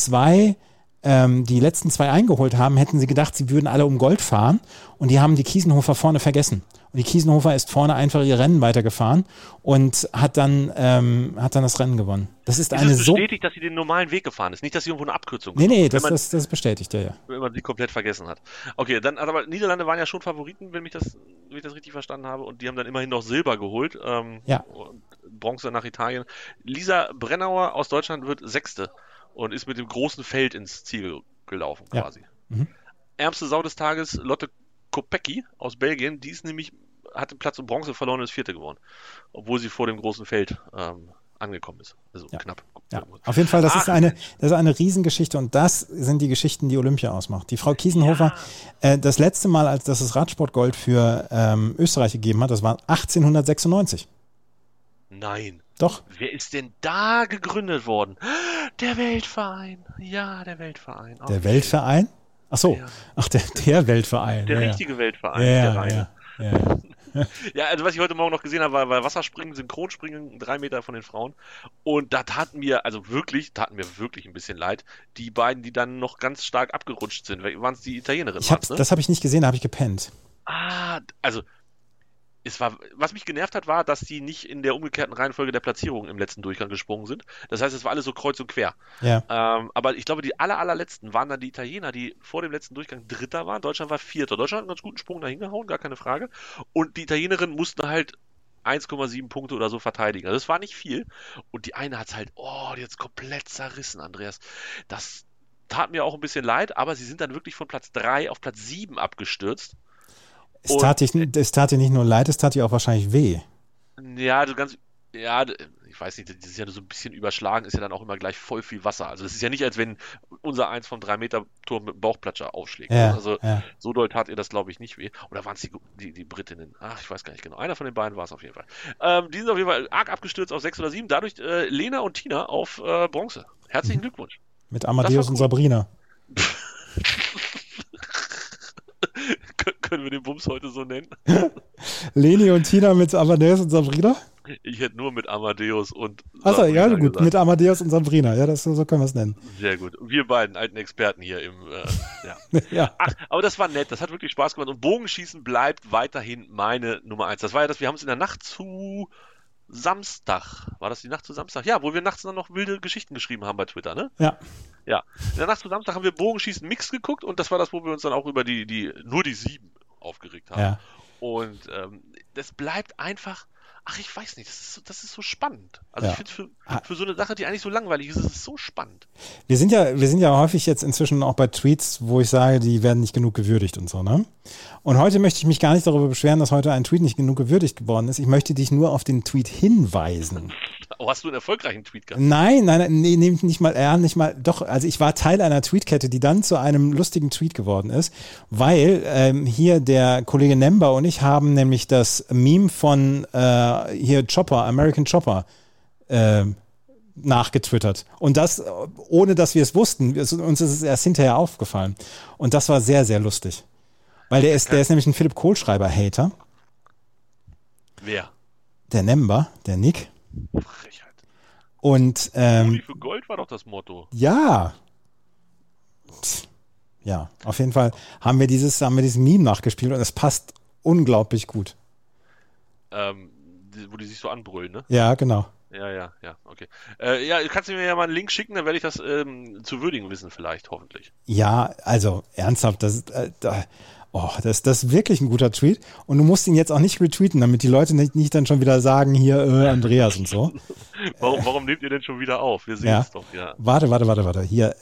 Speaker 6: die letzten zwei eingeholt haben, hätten sie gedacht, sie würden alle um Gold fahren, und die haben die Kiesenhofer vorne vergessen. Und die Kiesenhofer ist vorne einfach ihr Rennen weitergefahren und hat dann das Rennen gewonnen. Das ist
Speaker 7: bestätigt, dass sie den normalen Weg gefahren ist, nicht, dass sie irgendwo eine Abkürzung
Speaker 6: Nee, das bestätigt, ja.
Speaker 7: Wenn man sie komplett vergessen hat. Okay, dann aber Niederlande waren ja schon Favoriten, wenn ich das richtig verstanden habe, und die haben dann immerhin noch Silber geholt. Und Bronze nach Italien. Lisa Brennauer aus Deutschland wird Sechste und ist mit dem großen Feld ins Ziel gelaufen quasi. Ja. Mhm. Ärmste Sau des Tages, Lotte Kopecky aus Belgien, die ist nämlich, hat den Platz um Bronze verloren und ist Vierte geworden, obwohl sie vor dem großen Feld angekommen ist. Also knapp.
Speaker 6: Ja. Auf jeden Fall, das ist eine Riesengeschichte, und das sind die Geschichten, die Olympia ausmacht. Die Frau Kiesenhofer, das letzte Mal, als das Radsportgold für Österreich gegeben hat, das war 1896.
Speaker 7: Nein.
Speaker 6: Doch.
Speaker 7: Wer ist denn da gegründet worden? Der Weltverein. Ja, der Weltverein. Okay.
Speaker 6: Der Weltverein? Ach so. Ja. Ach, der Weltverein.
Speaker 7: Der richtige Weltverein. Ja, also was ich heute Morgen noch gesehen habe, war Wasserspringen, Synchronspringen, 3 Meter von den Frauen. Und da taten mir wirklich ein bisschen leid, die beiden, die dann noch ganz stark abgerutscht sind. Waren es die Italienerinnen?
Speaker 6: Das habe ich nicht gesehen, da habe ich gepennt.
Speaker 7: Also was mich genervt hat, war, dass die nicht in der umgekehrten Reihenfolge der Platzierung im letzten Durchgang gesprungen sind. Das heißt, es war alles so kreuz und quer.
Speaker 6: Ja.
Speaker 7: Aber ich glaube, die allerletzten waren dann die Italiener, die vor dem letzten Durchgang Dritter waren. Deutschland war Vierter. Deutschland hat einen ganz guten Sprung dahin gehauen, gar keine Frage. Und die Italienerinnen mussten halt 1,7 Punkte oder so verteidigen. Also das war nicht viel. Und die eine hat es halt, die hat es komplett zerrissen, Andreas. Das tat mir auch ein bisschen leid, aber sie sind dann wirklich von Platz 3 auf Platz 7 abgestürzt.
Speaker 6: Es tat dir nicht nur leid, es tat dir auch wahrscheinlich weh.
Speaker 7: Ja, ich weiß nicht, das ist ja so ein bisschen überschlagen, ist ja dann auch immer gleich voll viel Wasser. Also das ist ja nicht, als wenn unser 1 vom 3-Meter-Turm mit dem Bauchplatscher aufschlägt. So doll tat ihr das, glaube ich, nicht weh. Oder waren es die Britinnen? Ich weiß gar nicht genau. Einer von den beiden war es auf jeden Fall. Die sind auf jeden Fall arg abgestürzt auf 6 oder 7. Dadurch Lena und Tina auf Bronze. Herzlichen Glückwunsch.
Speaker 6: Mit Amadeus und Sabrina.
Speaker 7: Können wir den Bums heute so nennen?
Speaker 6: Leni und Tina mit Amadeus und Sabrina?
Speaker 7: Ich hätte nur mit Amadeus und
Speaker 6: Sabrina. Achso, ja gut, gesagt. Mit Amadeus und Sabrina. Ja, so können wir es nennen.
Speaker 7: Sehr gut. Wir beiden alten Experten hier im ja. Aber das war nett, das hat wirklich Spaß gemacht. Und Bogenschießen bleibt weiterhin meine Nummer 1. Das war ja wir haben es in der Nacht zu Samstag. War das die Nacht zu Samstag? Ja, wo wir nachts dann noch wilde Geschichten geschrieben haben bei Twitter, ne?
Speaker 6: Ja.
Speaker 7: Ja. In der Nacht zu Samstag haben wir Bogenschießen Mix geguckt, und das war das, wo wir uns dann auch über nur die 7 aufgeregt haben.
Speaker 6: Ja.
Speaker 7: Und das bleibt einfach, ich weiß nicht, das ist so spannend. Also ich finde für so eine Sache, die eigentlich so langweilig ist, ist es so spannend.
Speaker 6: Wir sind ja häufig jetzt inzwischen auch bei Tweets, wo ich sage, die werden nicht genug gewürdigt und so, ne? Und heute möchte ich mich gar nicht darüber beschweren, dass heute ein Tweet nicht genug gewürdigt geworden ist. Ich möchte dich nur auf den Tweet hinweisen.
Speaker 7: Hast du einen erfolgreichen Tweet gehabt?
Speaker 6: Nein, nicht mal. Doch, also ich war Teil einer Tweetkette, die dann zu einem lustigen Tweet geworden ist, weil hier der Kollege Nemba und ich haben nämlich das Meme von hier American Chopper, nachgetwittert. Und das, ohne dass wir es wussten. Uns ist es erst hinterher aufgefallen. Und das war sehr, sehr lustig. Weil der ist nämlich ein Philipp Kohlschreiber-Hater.
Speaker 7: Wer?
Speaker 6: Der Nemba, der Nick.
Speaker 7: Frechheit.
Speaker 6: Und
Speaker 7: Pulli für Gold war doch das Motto.
Speaker 6: Ja. Ja, auf jeden Fall haben wir dieses Meme nachgespielt und es passt unglaublich gut.
Speaker 7: Wo die sich so anbrüllen, ne?
Speaker 6: Ja, genau.
Speaker 7: Ja, okay. Ja, kannst du mir ja mal einen Link schicken, dann werde ich das zu würdigen wissen vielleicht, hoffentlich.
Speaker 6: Ja, also ernsthaft, das ist wirklich ein guter Tweet und du musst ihn jetzt auch nicht retweeten, damit die Leute nicht dann schon wieder sagen, hier Andreas und so.
Speaker 7: Warum nehmt ihr denn schon wieder auf? Wir sehen es doch, ja.
Speaker 6: Warte. Hier,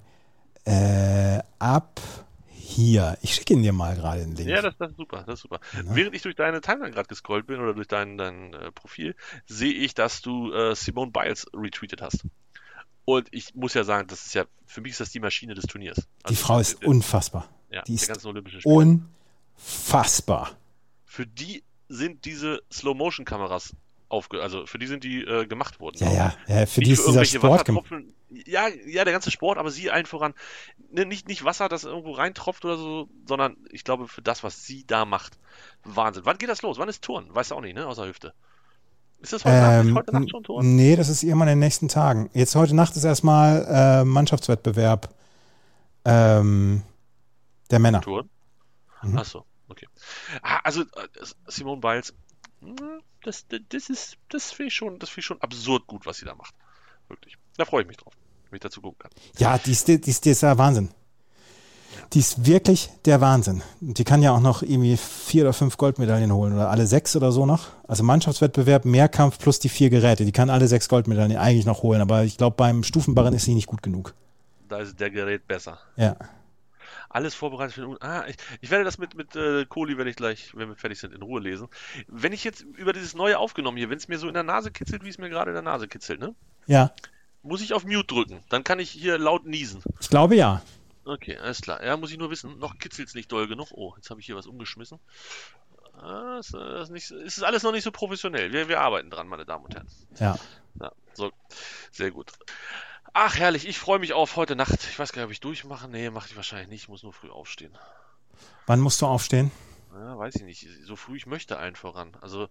Speaker 6: ab hier. Ich schicke ihn dir mal gerade den Link.
Speaker 7: Ja, das ist super. Ja. Während ich durch deine Timeline gerade gescrollt bin oder durch dein Profil, sehe ich, dass du Simone Biles retweetet hast. Und ich muss ja sagen, für mich ist das die Maschine des Turniers.
Speaker 6: Also die Frau ist unfassbar.
Speaker 7: Ja,
Speaker 6: die ist
Speaker 7: der ganzen Olympischen Spiele.
Speaker 6: Unfassbar.
Speaker 7: Für die sind diese Slow-Motion-Kameras also für die sind die gemacht worden.
Speaker 6: Ja, für die ist dieser Sport gemacht.
Speaker 7: Ja, der ganze Sport, aber sie allen voran, nicht Wasser, das irgendwo reintropft oder so, sondern ich glaube für das, was sie da macht, Wahnsinn. Wann geht das los? Wann ist Turnen? Weißt du auch nicht, ne? Außer Hüfte. Ist das heute Nacht schon Turnen?
Speaker 6: Nee, das ist irgendwann in den nächsten Tagen. Jetzt heute Nacht ist erstmal Mannschaftswettbewerb der Männer.
Speaker 7: Turnen? Mhm. Achso, okay. Also Simone Biles, das finde ich schon absurd gut, was sie da macht. Wirklich. Da freue ich mich drauf, wenn ich dazu gucken kann.
Speaker 6: Ja, die ist der Wahnsinn. Die ist wirklich der Wahnsinn. Die kann ja auch noch irgendwie 4 oder 5 Goldmedaillen holen oder alle 6 oder so noch. Also Mannschaftswettbewerb, Mehrkampf plus die 4 Geräte. Die kann alle 6 Goldmedaillen eigentlich noch holen, aber ich glaube, beim Stufenbarren ist sie nicht gut genug.
Speaker 7: Da ist der Gerät besser.
Speaker 6: Ja.
Speaker 7: Alles vorbereitet für den ich werde das mit Kohli, werde ich gleich, wenn wir fertig sind, in Ruhe lesen. Wenn ich jetzt über dieses Neue aufgenommen hier, wenn es mir so in der Nase kitzelt, wie es mir gerade in der Nase kitzelt, ne?
Speaker 6: Ja.
Speaker 7: Muss ich auf Mute drücken? Dann kann ich hier laut niesen.
Speaker 6: Ich glaube ja.
Speaker 7: Okay, alles klar. Ja, muss ich nur wissen. Noch kitzelt es nicht doll genug. Oh, jetzt habe ich hier was umgeschmissen. Es ist alles noch nicht so professionell. Wir arbeiten dran, meine Damen und Herren.
Speaker 6: Ja.
Speaker 7: So, sehr gut. Ach, herrlich. Ich freue mich auf heute Nacht. Ich weiß gar nicht, ob ich durchmache. Nee, mache ich wahrscheinlich nicht. Ich muss nur früh aufstehen.
Speaker 6: Wann musst du aufstehen?
Speaker 7: Ja, weiß ich nicht. So früh ich möchte allen voran. Also,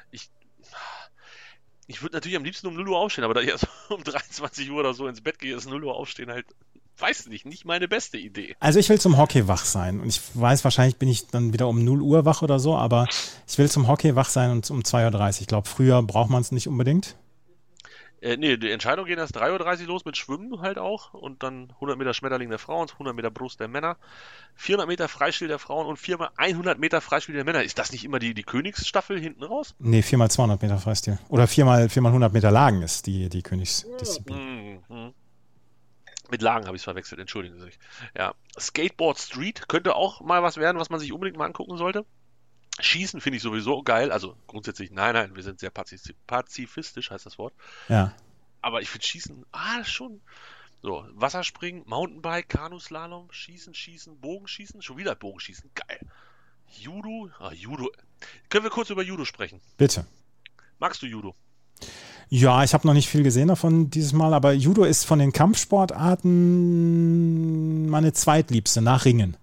Speaker 7: ich würde natürlich am liebsten um 0 Uhr aufstehen, aber da ich erst um 23 Uhr oder so ins Bett gehe, ist 0 Uhr aufstehen halt, weiß nicht meine beste Idee.
Speaker 6: Also ich will zum Hockey wach sein und ich weiß, wahrscheinlich bin ich dann wieder um 0 Uhr wach oder so, aber ich will zum Hockey wach sein und um 2.30 Uhr. Ich glaube, früher braucht man es nicht unbedingt.
Speaker 7: Nee, die Entscheidung geht erst 3.30 Uhr los mit Schwimmen halt auch und dann 100 Meter Schmetterling der Frauen, 100 Meter Brust der Männer, 400 Meter Freistil der Frauen und 100 Meter Freistil der Männer. Ist das nicht immer die Königsstaffel hinten raus?
Speaker 6: Nee, 4x200 Meter Freistil. Oder 4x100 Meter Lagen ist die Königsdisziplin.
Speaker 7: Mit Lagen habe ich es verwechselt, entschuldigen Sie sich. Ja, Skateboard Street könnte auch mal was werden, was man sich unbedingt mal angucken sollte. Schießen finde ich sowieso geil, also grundsätzlich, nein, wir sind sehr pazifistisch, heißt das Wort.
Speaker 6: Ja.
Speaker 7: Aber ich finde Schießen, schon. So, Wasserspringen, Mountainbike, Kanuslalom, Schießen, Bogenschießen, schon wieder Bogenschießen, geil. Judo. Können wir kurz über Judo sprechen?
Speaker 6: Bitte.
Speaker 7: Magst du Judo?
Speaker 6: Ja, ich habe noch nicht viel gesehen davon dieses Mal, aber Judo ist von den Kampfsportarten meine zweitliebste, nach Ringen.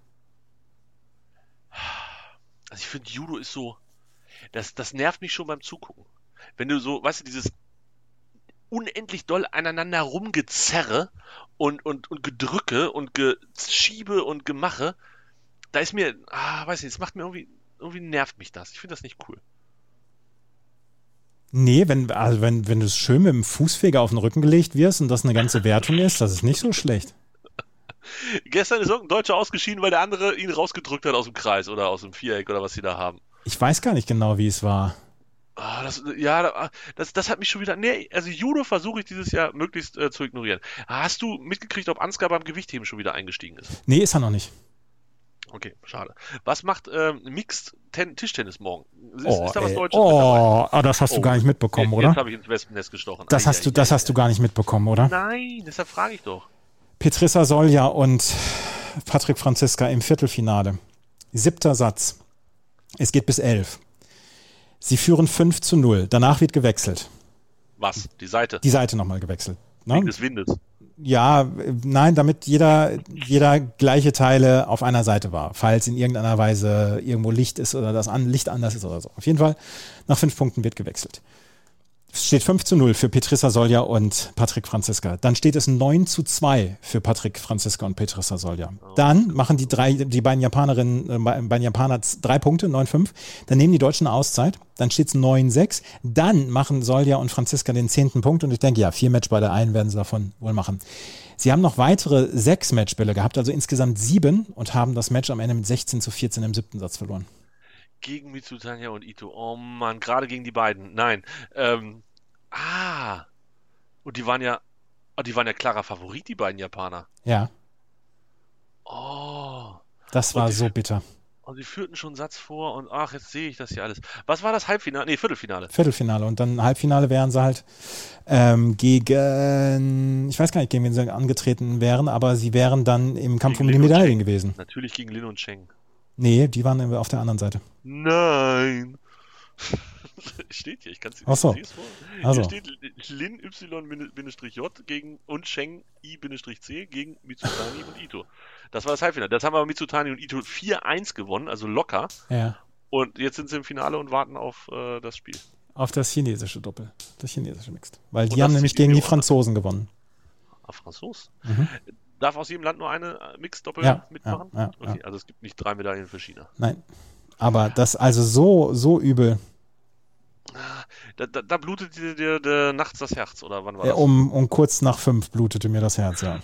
Speaker 7: Also ich finde, Judo ist so, das nervt mich schon beim Zugucken. Wenn du so, weißt du, dieses unendlich doll aneinander rumgezerre und Gedrücke und Geschiebe und Gemache, da ist mir, weiß nicht, es macht mir irgendwie nervt mich das. Ich finde das nicht cool. Nee,
Speaker 6: wenn du schön mit dem Fußfeger auf den Rücken gelegt wirst und das eine ganze Wertung ist, das ist nicht so schlecht.
Speaker 7: Gestern ist irgendein Deutscher ausgeschieden, weil der andere ihn rausgedrückt hat aus dem Kreis oder aus dem Viereck oder was sie da haben.
Speaker 6: Ich weiß gar nicht genau, wie es war.
Speaker 7: Das hat mich schon wieder... Nee, also Judo versuche ich dieses Jahr möglichst zu ignorieren. Hast du mitgekriegt, ob Ansgar beim Gewichtheben schon wieder eingestiegen ist?
Speaker 6: Nee, ist er noch nicht.
Speaker 7: Okay, schade. Was macht Mixed Tischtennis morgen? Ist da was Deutsches
Speaker 6: mit dabei? Das hast du gar nicht mitbekommen, oder?
Speaker 7: Jetzt habe ich ins Wespennest gestochen.
Speaker 6: Das hast du gar nicht mitbekommen, oder?
Speaker 7: Nein, deshalb frage ich doch.
Speaker 6: Petrissa Solja und Patrick Franziska im Viertelfinale. 7. Satz. Es geht bis 11. Sie führen 5-0. Danach wird gewechselt.
Speaker 7: Was? Die Seite?
Speaker 6: Die Seite nochmal gewechselt.
Speaker 7: Wegen des Windes?
Speaker 6: Ja, nein, damit jeder gleiche Teile auf einer Seite war, falls in irgendeiner Weise irgendwo Licht ist oder das Licht anders ist oder so. Auf jeden Fall, nach 5 Punkten wird gewechselt. Es steht 5:0 für Petrissa Solja und Patrick Franziska. Dann steht es 9:2 für Patrick Franziska und Petrissa Solja. Dann machen die beiden Japaner 3 Punkte, 9:5. Dann nehmen die Deutschen eine Auszeit. Dann steht es 9:6. Dann machen Solja und Franziska den 10. Punkt. Und ich denke, ja, 4 Matchball der einen werden sie davon wohl machen. Sie haben noch weitere 6 Matchbälle gehabt, also insgesamt 7 und haben das Match am Ende mit 16:14 im 7. Satz verloren.
Speaker 7: Gegen Mitsutanya und Ito. Oh Mann, gerade gegen die beiden. Nein. Und die waren ja klarer Favorit, die beiden Japaner.
Speaker 6: Ja.
Speaker 7: Oh.
Speaker 6: Das war so bitter.
Speaker 7: Und sie führten schon einen Satz vor und jetzt sehe ich das hier alles. Was war das Halbfinale? Nee, Viertelfinale.
Speaker 6: Viertelfinale und dann Halbfinale wären sie halt gegen, ich weiß gar nicht, gegen wen sie angetreten wären, aber sie wären dann im Kampf um die Medaillen gewesen.
Speaker 7: Natürlich gegen Lin und Cheng.
Speaker 6: Nee, die waren auf der anderen Seite.
Speaker 7: Nein. Steht hier, ich kann es
Speaker 6: nicht sehen.
Speaker 7: Hier steht Lin Y-J gegen und Cheng I-C gegen Mitsutani und Ito. Das war das Halbfinale. Das haben aber Mitsutani und Ito 4-1 gewonnen, also locker.
Speaker 6: Ja.
Speaker 7: Und jetzt sind sie im Finale und warten auf das Spiel.
Speaker 6: Auf das chinesische Doppel, das chinesische Mixed. Weil die haben nämlich gegen die Franzosen gewonnen.
Speaker 7: Franzosen? Mhm. Darf aus jedem Land nur eine Mixed-Doppel mitmachen?
Speaker 6: Ja,
Speaker 7: okay, also es gibt nicht 3 Medaillen für China.
Speaker 6: Nein, aber das also so übel.
Speaker 7: Da blutete dir nachts das Herz, oder wann war das?
Speaker 6: Um kurz nach 5 blutete mir das Herz, ja.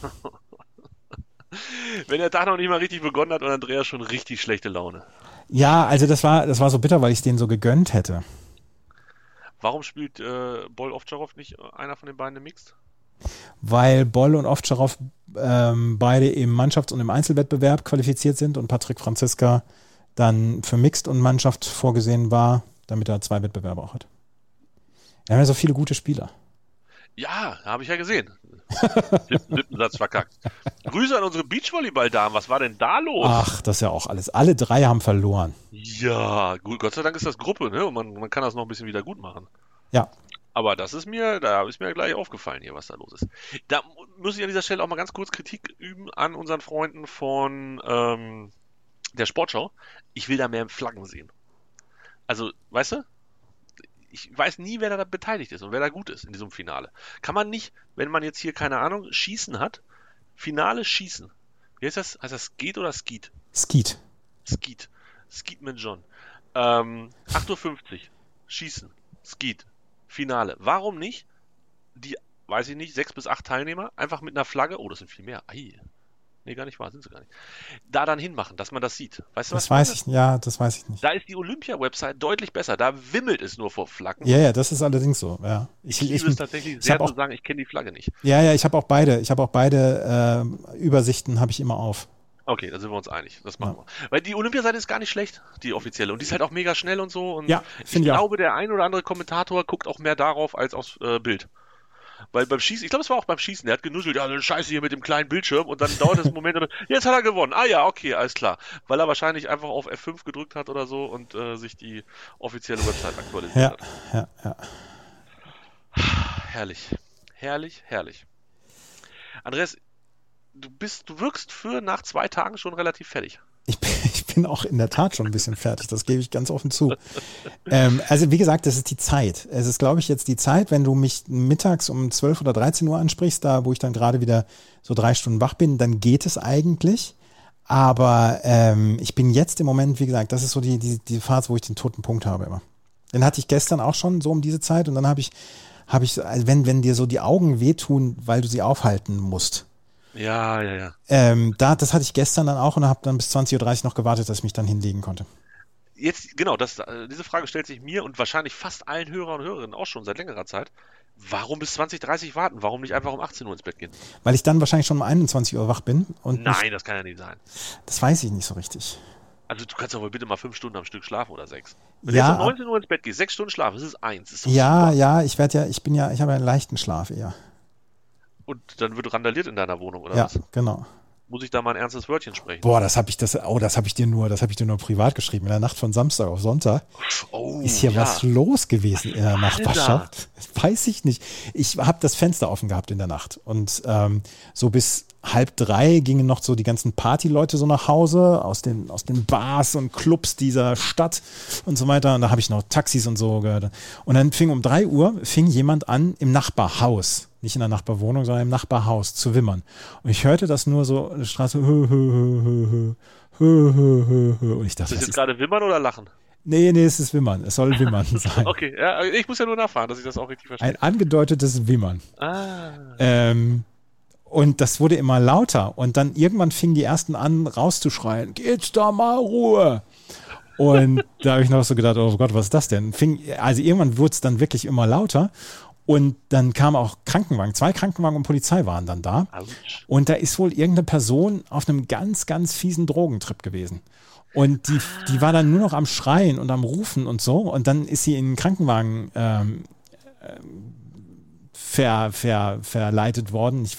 Speaker 7: Wenn der Tag noch nicht mal richtig begonnen hat und Andreas schon richtig schlechte Laune.
Speaker 6: Ja, also das war so bitter, weil ich es denen so gegönnt hätte.
Speaker 7: Warum spielt Boll Ovtcharov nicht einer von den beiden im Mixed?
Speaker 6: Weil Boll und Ovtcharov beide im Mannschafts- und im Einzelwettbewerb qualifiziert sind und Patrick Franziska dann für Mixed und Mannschaft vorgesehen war, damit er 2 Wettbewerbe auch hat. Wir haben ja so viele gute Spieler.
Speaker 7: Ja, habe ich ja gesehen. 7. Satz verkackt. Grüße an unsere Beachvolleyball-Damen. Was war denn da los?
Speaker 6: Ach, das ist ja auch alles. Alle 3 haben verloren.
Speaker 7: Ja, gut. Gott sei Dank ist das Gruppe, ne? Und man kann das noch ein bisschen wieder gut machen.
Speaker 6: Ja.
Speaker 7: Aber da ist mir gleich aufgefallen hier, was da los ist. Da muss ich an dieser Stelle auch mal ganz kurz Kritik üben an unseren Freunden von der Sportschau. Ich will da mehr Flaggen sehen. Also, weißt du? Ich weiß nie, wer da beteiligt ist und wer da gut ist in diesem Finale. Kann man nicht, wenn man jetzt hier, keine Ahnung, Schießen hat, Finale Schießen. Wie heißt das? Heißt das Skeet oder Skeet?
Speaker 6: Skeet.
Speaker 7: Skeet mit John. 8:50 Uhr. Schießen. Skeet. Finale. Warum nicht die, weiß ich nicht, 6 bis 8 Teilnehmer einfach mit einer Flagge, das sind viel mehr. Nee, gar nicht wahr, sind sie gar nicht. Da dann hinmachen, dass man das sieht. Weißt du,
Speaker 6: das weiß ich nicht.
Speaker 7: Da ist die Olympia-Website deutlich besser. Da wimmelt es nur vor Flaggen.
Speaker 6: Ja, das ist allerdings so. Ja.
Speaker 7: Ich liebe es tatsächlich sehr zu sagen, ich kenne die Flagge nicht.
Speaker 6: Ja, ich habe auch beide. Übersichten habe ich immer auf.
Speaker 7: Okay, da sind wir uns einig. Das machen wir. Weil die Olympiaseite ist gar nicht schlecht, die offizielle. Und die ist halt auch mega schnell und so. Und
Speaker 6: ja,
Speaker 7: ich glaube, der ein oder andere Kommentator guckt auch mehr darauf als aufs Bild. Weil beim Schießen, ich glaube, es war auch beim Schießen, der hat genuschelt, ja, dann Scheiße hier mit dem kleinen Bildschirm und dann dauert es einen Moment und jetzt hat er gewonnen. Ja, okay, alles klar. Weil er wahrscheinlich einfach auf F5 gedrückt hat oder so und sich die offizielle Website aktualisiert hat.
Speaker 6: Ja.
Speaker 7: Herrlich. Andreas, du wirkst für nach 2 Tagen schon relativ fertig.
Speaker 6: Ich bin auch in der Tat schon ein bisschen fertig, das gebe ich ganz offen zu. Also wie gesagt, das ist die Zeit. Es ist, glaube ich, jetzt die Zeit, wenn du mich mittags um 12 oder 13 Uhr ansprichst, da wo ich dann gerade wieder so 3 Stunden wach bin, dann geht es eigentlich. Aber ich bin jetzt im Moment, wie gesagt, das ist so die Phase, wo ich den toten Punkt habe immer. Den hatte ich gestern auch schon so um diese Zeit und dann habe ich, also wenn dir so die Augen wehtun, weil du sie aufhalten musst.
Speaker 7: Ja.
Speaker 6: Das hatte ich gestern dann auch und habe dann bis 20:30 Uhr noch gewartet, dass ich mich dann hinlegen konnte.
Speaker 7: Jetzt, genau, diese Frage stellt sich mir und wahrscheinlich fast allen Hörern und Hörerinnen auch schon seit längerer Zeit. Warum bis 20:30 warten? Warum nicht einfach um 18 Uhr ins Bett gehen?
Speaker 6: Weil ich dann wahrscheinlich schon um 21 Uhr wach bin.
Speaker 7: Nein, das kann ja nicht sein.
Speaker 6: Das weiß ich nicht so richtig.
Speaker 7: Also du kannst doch wohl bitte mal 5 Stunden am Stück schlafen oder 6. Wenn
Speaker 6: du
Speaker 7: jetzt um 19 Uhr ins Bett gehst, 6 Stunden schlafen, das ist 1. Das ist
Speaker 6: ich habe einen leichten Schlaf eher.
Speaker 7: Und dann wird randaliert in deiner Wohnung, oder was?
Speaker 6: Ja, genau.
Speaker 7: muss ich da mal ein ernstes Wörtchen sprechen.
Speaker 6: Boah, das habe ich dir nur privat geschrieben. In der Nacht von Samstag auf Sonntag ist hier was los gewesen in der Nachbarschaft. Weiß ich nicht. Ich habe das Fenster offen gehabt in der Nacht und so bis 2:30 gingen noch so die ganzen Partyleute so nach Hause aus den Bars und Clubs dieser Stadt und so weiter. Und da habe ich noch Taxis und so gehört. Und dann um 3 Uhr jemand an im Nachbarhaus, nicht in der Nachbarwohnung, sondern im Nachbarhaus zu wimmern. Und ich hörte das nur so in der Straße. Und ich dachte,
Speaker 7: ist das jetzt gerade wimmern oder lachen?
Speaker 6: Nee, es ist Wimmern. Es soll Wimmern sein.
Speaker 7: Okay, ja, ich muss ja nur nachfragen, dass ich das auch richtig verstehe.
Speaker 6: Ein angedeutetes Wimmern. Und das wurde immer lauter. Und dann irgendwann fingen die ersten an, rauszuschreien, geht's da mal Ruhe. Und da habe ich noch so gedacht, oh Gott, was ist das denn? Also irgendwann wurde es dann wirklich immer lauter. Und dann kamen auch Krankenwagen. 2 Krankenwagen und Polizei waren dann da. Ouch. Und da ist wohl irgendeine Person auf einem ganz, ganz fiesen Drogentrip gewesen. Und die war dann nur noch am Schreien und am Rufen und so. Und dann ist sie in den Krankenwagen verfrachtet worden,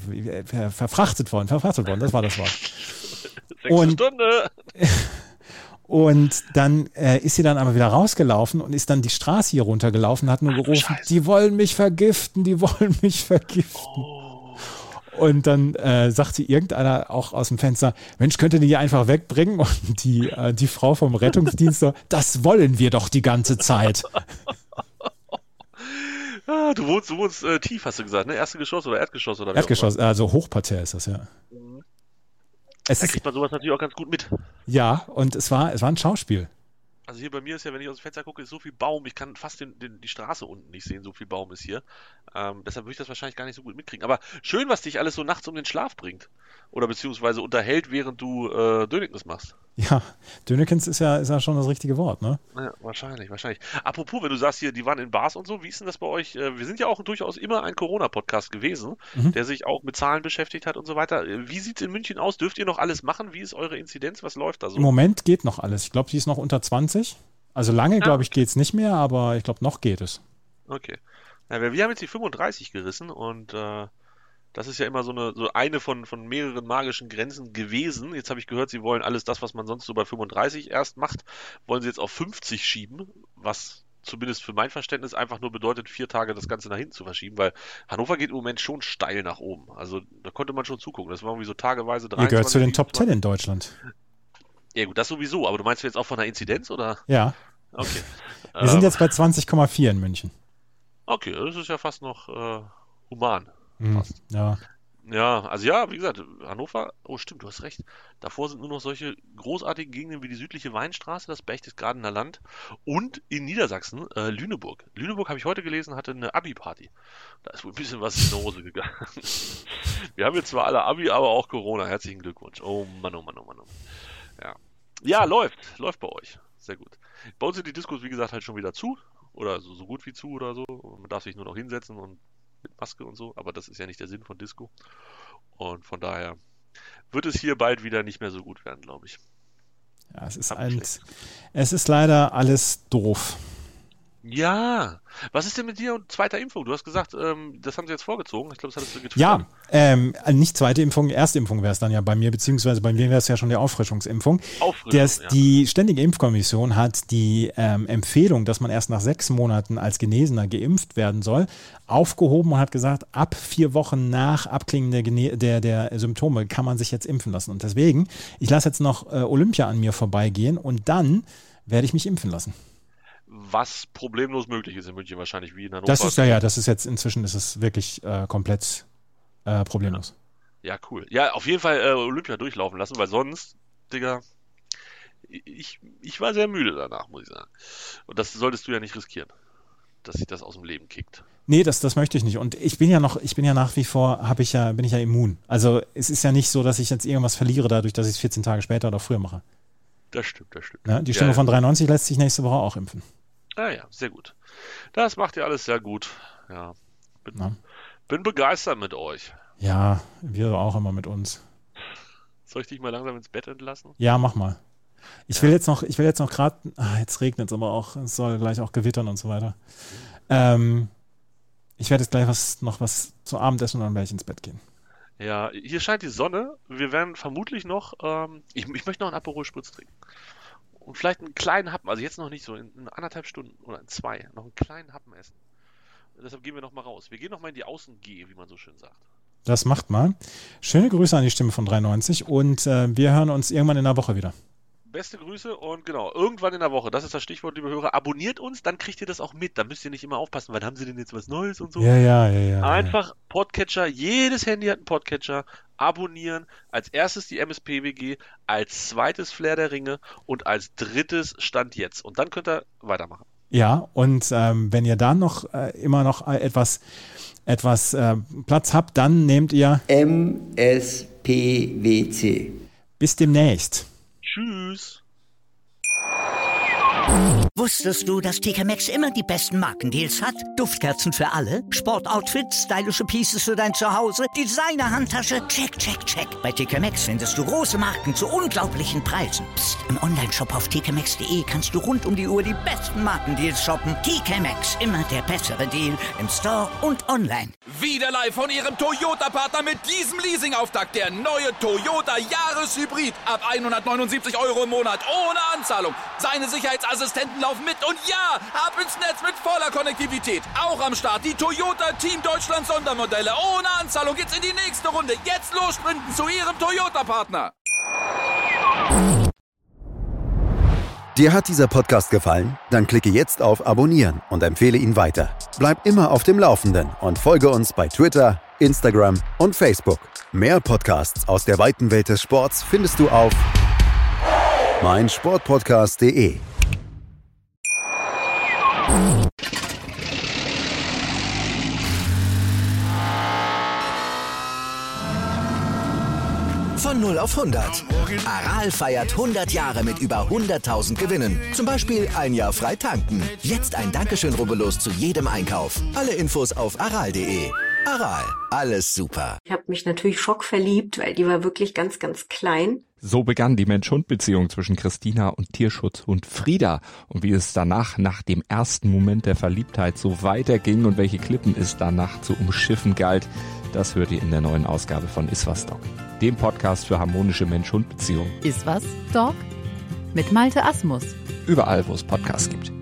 Speaker 6: das war das Wort.
Speaker 7: 6. Stunde.
Speaker 6: Und dann ist sie dann aber wieder rausgelaufen und ist dann die Straße hier runtergelaufen und hat nur gerufen, die wollen mich vergiften. Oh. Und dann sagte irgendeiner auch aus dem Fenster, Mensch, könnt ihr die einfach wegbringen? Und die Frau vom Rettungsdienst so, das wollen wir doch die ganze Zeit.
Speaker 7: Du wohnst tief, hast du gesagt, ne? Erste Geschoss oder Erdgeschoss? Oder
Speaker 6: Erdgeschoss, also Hochparterre ist das, ja.
Speaker 7: Da kriegt man sowas natürlich auch ganz gut mit.
Speaker 6: Ja, und es war ein Schauspiel.
Speaker 7: Also hier bei mir ist ja, wenn ich aus dem Fenster gucke, ist so viel Baum, ich kann fast die Straße unten nicht sehen, so viel Baum ist hier. Deshalb würde ich das wahrscheinlich gar nicht so gut mitkriegen. Aber schön, was dich alles so nachts um den Schlaf bringt. Oder beziehungsweise unterhält, während du Dönekens machst.
Speaker 6: Ja, Dönekens ist ja schon das richtige Wort, ne?
Speaker 7: Ja, wahrscheinlich. Apropos, wenn du sagst hier, die waren in Bars und so, wie ist denn das bei euch? Wir sind ja auch durchaus immer ein Corona-Podcast gewesen, der sich auch mit Zahlen beschäftigt hat und so weiter. Wie sieht es in München aus? Dürft ihr noch alles machen? Wie ist eure Inzidenz? Was läuft da so?
Speaker 6: Im Moment geht noch alles. Ich glaube, die ist noch unter 20. Also lange, glaube ich, geht es nicht mehr, aber ich glaube, noch geht es.
Speaker 7: Okay. Ja, wir haben jetzt die 35 gerissen und das ist ja immer so eine von mehreren magischen Grenzen gewesen. Jetzt habe ich gehört, sie wollen alles das, was man sonst so bei 35 erst macht, wollen sie jetzt auf 50 schieben, was zumindest für mein Verständnis einfach nur bedeutet, 4 Tage das Ganze nach hinten zu verschieben, weil Hannover geht im Moment schon steil nach oben. Also da konnte man schon zugucken. Das war irgendwie so tageweise 23.
Speaker 6: Ihr gehört zu den Top 10 in Deutschland.
Speaker 7: Ja gut, das sowieso. Aber du meinst jetzt auch von der Inzidenz, oder?
Speaker 6: Ja.
Speaker 7: Okay.
Speaker 6: Wir sind jetzt bei 20,4 in München.
Speaker 7: Okay, das ist ja fast noch human.
Speaker 6: Fast. Ja.
Speaker 7: Ja, also ja, wie gesagt, Hannover, oh stimmt, du hast recht. Davor sind nur noch solche großartigen Gegenden wie die südliche Weinstraße, das Berchtesgadener Land und in Niedersachsen Lüneburg. Lüneburg, habe ich heute gelesen, hatte eine Abi-Party. Da ist wohl ein bisschen was in die Hose gegangen. Wir haben jetzt zwar alle Abi, aber auch Corona. Herzlichen Glückwunsch. Oh Mann. Ja, läuft bei euch. Sehr gut. Bei uns sind die Diskos, wie gesagt, halt schon wieder zu. Oder so gut wie zu oder so. Man darf sich nur noch hinsetzen und mit Maske und so. Aber das ist ja nicht der Sinn von Disco. Und von daher wird es hier bald wieder nicht mehr so gut werden, glaube ich.
Speaker 6: Ja, es ist leider alles doof.
Speaker 7: Ja, was ist denn mit dir und zweiter Impfung? Du hast gesagt, das haben sie jetzt vorgezogen. Ich glaube, das hattest du getwittert.
Speaker 6: Ja, nicht zweite Impfung, erste Impfung wäre es dann ja bei mir, beziehungsweise bei mir wäre es ja schon die Auffrischungsimpfung. Die Ständige Impfkommission hat die Empfehlung, dass man erst nach 6 Monaten als Genesener geimpft werden soll, aufgehoben und hat gesagt, ab 4 Wochen nach Abklingen der Symptome kann man sich jetzt impfen lassen. Und deswegen, ich lasse jetzt noch Olympia an mir vorbeigehen und dann werde ich mich impfen lassen.
Speaker 7: Was problemlos möglich ist in München wahrscheinlich, wie in Hannover.
Speaker 6: Das ist jetzt inzwischen wirklich komplett problemlos.
Speaker 7: Ja, cool. Ja, auf jeden Fall Olympia durchlaufen lassen, weil sonst, Digga, ich war sehr müde danach, muss ich sagen. Und das solltest du ja nicht riskieren, dass sich das aus dem Leben kickt.
Speaker 6: Nee, das möchte ich nicht. Und ich bin ja nach wie vor, bin ich ja immun. Also es ist ja nicht so, dass ich jetzt irgendwas verliere dadurch, dass ich es 14 Tage später oder früher mache.
Speaker 7: Das stimmt.
Speaker 6: Ja, die Stimme von 93 lässt sich nächste Woche auch impfen.
Speaker 7: Ja, sehr gut. Das macht ihr alles sehr gut. Ja. Bin begeistert mit euch.
Speaker 6: Ja, wir auch immer mit uns.
Speaker 7: Soll ich dich mal langsam ins Bett entlassen?
Speaker 6: Ja, mach mal. Ich will jetzt noch gerade, jetzt regnet es aber auch, es soll gleich auch gewittern und so weiter. Ich werde jetzt gleich noch was zu Abend essen und dann werde ich ins Bett gehen.
Speaker 7: Ja, hier scheint die Sonne. Wir werden vermutlich noch, ich möchte noch einen Aperol Spritz trinken. Und vielleicht einen kleinen Happen, also jetzt noch nicht so, in 1,5 Stunden oder in 2, noch einen kleinen Happen essen. Und deshalb gehen wir noch mal raus. Wir gehen noch mal in die Außengehe, wie man so schön sagt.
Speaker 6: Das macht mal. Schöne Grüße an die Stimme von 93 und wir hören uns irgendwann in der Woche wieder.
Speaker 7: Beste Grüße und genau, irgendwann in der Woche, das ist das Stichwort, liebe Hörer, abonniert uns, dann kriegt ihr das auch mit, da müsst ihr nicht immer aufpassen, weil haben sie denn jetzt was Neues und so.
Speaker 6: Ja.
Speaker 7: Einfach Podcatcher, jedes Handy hat einen Podcatcher, abonnieren, als erstes die MSP-WG, als zweites Flair der Ringe und als drittes Stand jetzt und dann könnt ihr weitermachen.
Speaker 6: Ja, und wenn ihr da noch immer noch etwas Platz habt, dann nehmt ihr
Speaker 3: MSPWC.
Speaker 6: Bis demnächst.
Speaker 7: Tschüss.
Speaker 1: Wusstest du, dass TK Maxx immer die besten Markendeals hat? Duftkerzen für alle, Sportoutfits, stylische Pieces für dein Zuhause, Designer-Handtasche, check. Bei TK Maxx findest du große Marken zu unglaublichen Preisen. Psst. Im Onlineshop auf tkmaxx.de kannst du rund um die Uhr die besten Markendeals shoppen. TK Maxx, immer der bessere Deal im Store und online.
Speaker 2: Wieder live von Ihrem Toyota-Partner mit diesem Leasing-Auftakt. Der neue Toyota Jahreshybrid. Ab 179 € im Monat. Ohne Anzahlung. Seine Sicherheitsassistenten laufen mit. Und ja, ab ins Netz mit voller Konnektivität. Auch am Start die Toyota Team Deutschland Sondermodelle. Ohne Anzahlung geht's in die nächste Runde. Jetzt los sprinten zu Ihrem Toyota-Partner.
Speaker 5: Dir hat dieser Podcast gefallen? Dann klicke jetzt auf Abonnieren und empfehle ihn weiter. Bleib immer auf dem Laufenden und folge uns bei Twitter, Instagram und Facebook. Mehr Podcasts aus der weiten Welt des Sports findest du auf meinsportpodcast.de.
Speaker 8: Von 0 auf 100. Aral feiert 100 Jahre mit über 100.000 Gewinnen. Zum Beispiel ein Jahr frei tanken. Jetzt ein Dankeschön, rubbellos zu jedem Einkauf. Alle Infos auf aral.de. Aral, alles super.
Speaker 9: Ich habe mich natürlich schockverliebt, weil die war wirklich ganz, ganz klein.
Speaker 10: So begann die Mensch-Hund-Beziehung zwischen Christina und Tierschutzhund Frieda. Und wie es danach, nach dem ersten Moment der Verliebtheit, so weiterging und welche Klippen es danach zu umschiffen galt, das hört ihr in der neuen Ausgabe von Iswas Dog, dem Podcast für harmonische Mensch-Hund-Beziehungen.
Speaker 11: Iswas Dog mit Malte Asmus.
Speaker 10: Überall, wo es Podcasts gibt.